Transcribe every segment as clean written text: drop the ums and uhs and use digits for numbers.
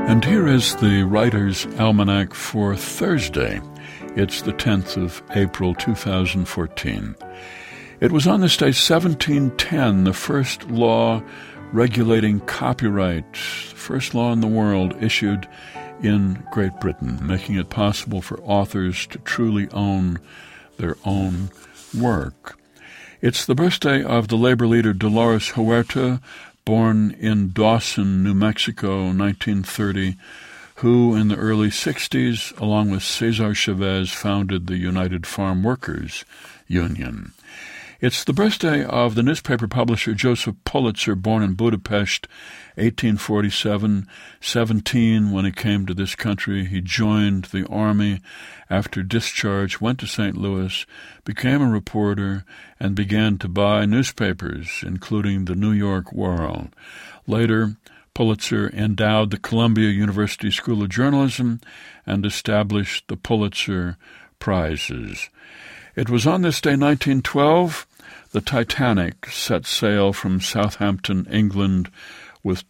And here is the Writer's Almanac for Thursday. It's the 10th of April, 2014. It was on this day, 1710, the first law regulating copyright, the first law in the world issued in Great Britain, making it possible for authors to truly own their own work. It's the birthday of the labor leader Dolores Huerta, born in Dawson, New Mexico, 1930, who in the early 60s, along with Cesar Chavez, founded the United Farm Workers Union. It's the birthday of the newspaper publisher Joseph Pulitzer, born in Budapest, 1847. 17 when he came to this country. He joined the army after discharge, went to St. Louis, became a reporter, and began to buy newspapers, including the New York World. Later, Pulitzer endowed the Columbia University School of Journalism and established the Pulitzer Prizes. It was on this day, 1912, the Titanic set sail from Southampton, England, with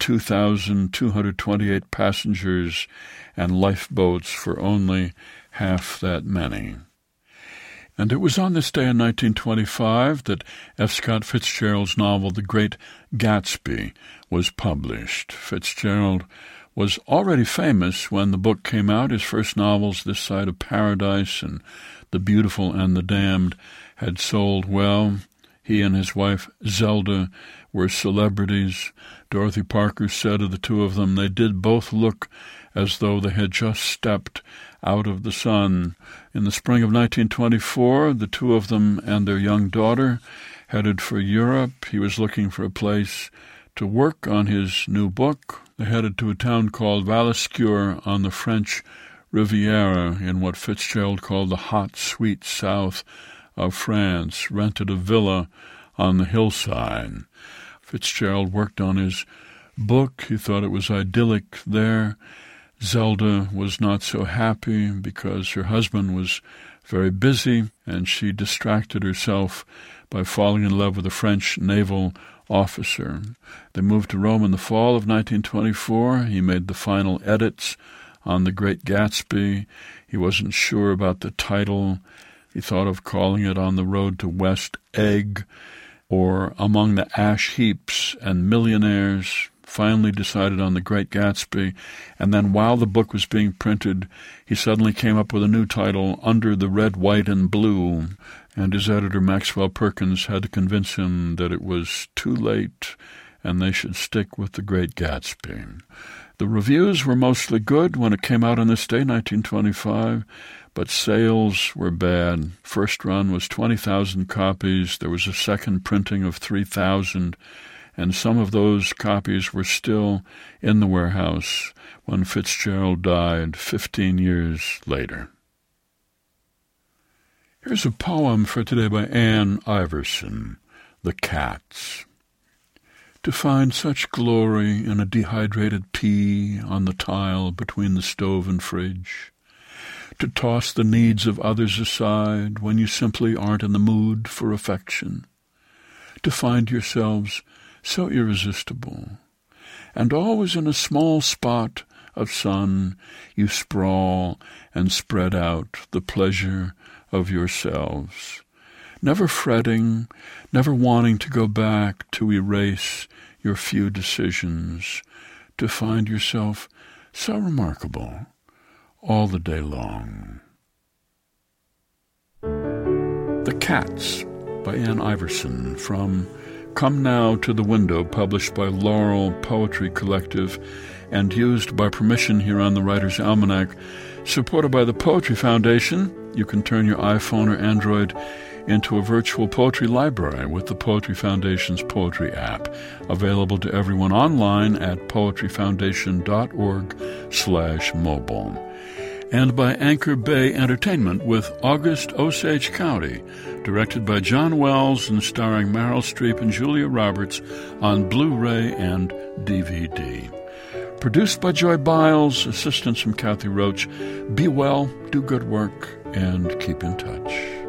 2,228 passengers and lifeboats for only half that many. And it was on this day in 1925 that F. Scott Fitzgerald's novel The Great Gatsby was published. Fitzgerald was already famous when the book came out. His first novels, This Side of Paradise and The Beautiful and the Damned, had sold well. He and his wife Zelda were celebrities. Dorothy Parker said of the two of them, they did both look as though they had just stepped out of the sun. In the spring of 1924, the two of them and their young daughter headed for Europe. He was looking for a place to work on his new book. They headed to a town called Valescure on the French Riviera in what Fitzgerald called the hot, sweet south of France, rented a villa on the hillside. Fitzgerald worked on his book. He thought it was idyllic there. Zelda was not so happy because her husband was very busy, and she distracted herself by falling in love with a French naval officer. They moved to Rome in the fall of 1924. He made the final edits on The Great Gatsby. He wasn't sure about the title. He thought of calling it On the Road to West Egg or Among the Ash Heaps and Millionaires. Finally decided on The Great Gatsby, and then while the book was being printed, he suddenly came up with a new title, Under the Red, White, and Blue, and his editor, Maxwell Perkins, had to convince him that it was too late and they should stick with The Great Gatsby. The reviews were mostly good when it came out on this day, 1925, but sales were bad. First run was 20,000 copies. There was a second printing of 3,000, and some of those copies were still in the warehouse when Fitzgerald died 15 years later. Here's a poem for today by Anne Iverson, The Cats. To find such glory in a dehydrated pea on the tile between the stove and fridge. To toss the needs of others aside when you simply aren't in the mood for affection. To find yourselves so irresistible, and always in a small spot of sun you sprawl and spread out the pleasure of yourselves, never fretting, never wanting to go back to erase your few decisions, to find yourself so remarkable all the day long. The Cats by Anne Iverson, from Come Now to the Window, published by Laurel Poetry Collective and used by permission here on the Writer's Almanac, supported by the Poetry Foundation. You can turn your iPhone or Android into a virtual poetry library with the Poetry Foundation's poetry app, available to everyone online at poetryfoundation.org/mobile. And by Anchor Bay Entertainment with August Osage County, directed by John Wells and starring Meryl Streep and Julia Roberts on Blu-ray and DVD. Produced by Joy Biles, assistance from Kathy Roach. Be well, do good work, and keep in touch.